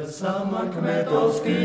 Sám kmetovský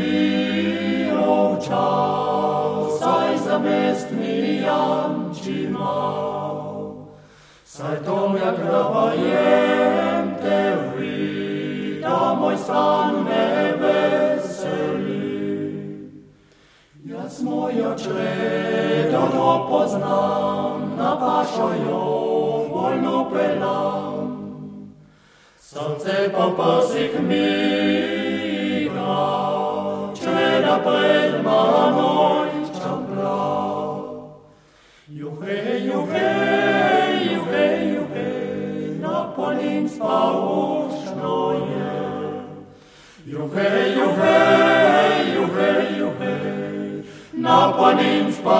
ovčal, saj zamestný Janči mal. Saj tom, jak navajem te víta, môj stan neveselý. Jas mojo čredo to poznám, na pašojo voľno pelám. Srdce popasik míga, čreda pred manoj čampla. Juhej, juhej, juhej, juhej, na polinstva ušnoje. Juhej, juhej, juhej, juhej, na polinstva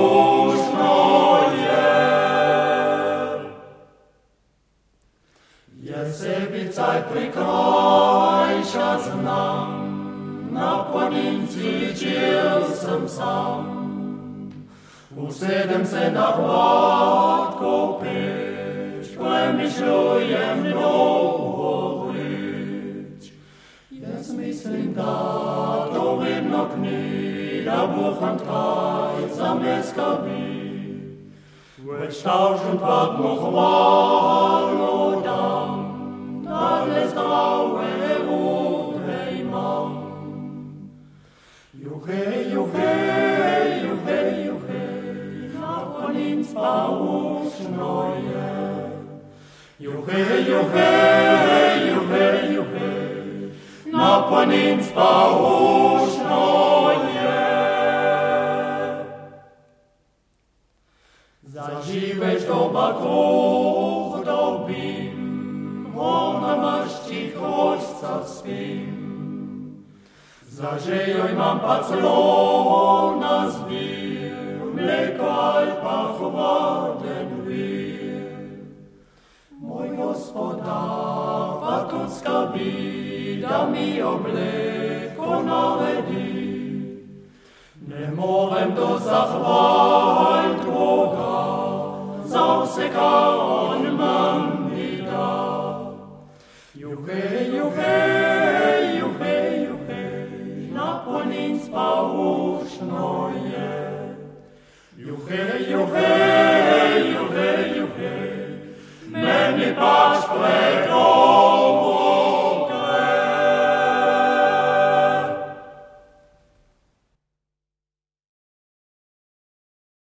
ušnoje. Jesebicaj prikrajša znam, na poninci žil som sám. Usedem se na hladkou peč, premyšľujem dlouho rič. Jes myslím, da to vidno knída, bucham tkaj za meska být. Veď taužem padnu chválu dám, ale zdravé udrej mám. Juhej, juhej, juhej, juhej, na polinstva ušnoje. Juhej, juhej, juhej, juhej, na polinstva ušnoje. Zažíveš doba kruh dobím, ona mašti chvošca spím. Zažejoj mám paclov na zbír, mleko alpa chvaden vír. Môj gospodár, patucká bída mi obleko naredí. Nemôžem to zachváľť Boga, za vseká